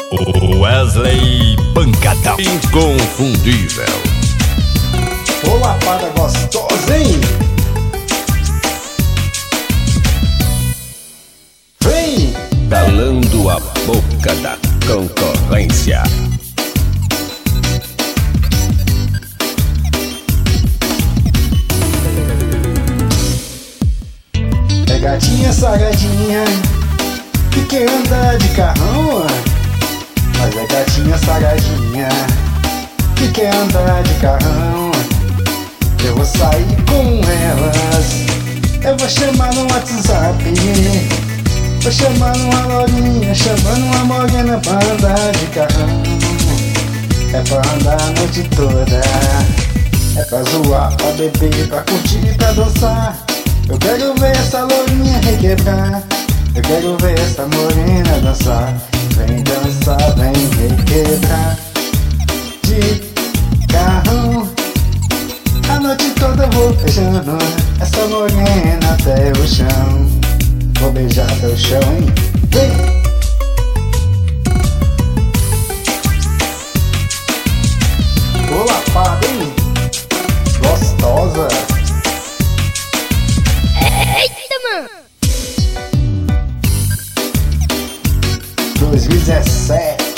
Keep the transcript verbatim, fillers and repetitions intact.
Wesley Pancadão inconfundível. Ô lapada gostosa, hein? Vem! Calando a boca da concorrência. É gatinha saradinha que quer andar de carrão, mas é gatinha saradinha que quer andar de carrão. Eu vou sair com elas, eu vou chamar no WhatsApp, vou chamar numa lorinha, chamando uma morena pra andar de carrão. É pra andar a noite toda, é pra zoar, pra beber, pra curtir, pra dançar. Eu quero ver essa lourinha requebrar, eu quero ver essa morena dançar. Vem dançar, vem requebrar de carrão. A noite toda eu vou beijando essa morena até o chão. Vou beijar até o chão, hein? Vem! Ô lapada, hein? Gostosa! Eita, mano! dois mil e dezessete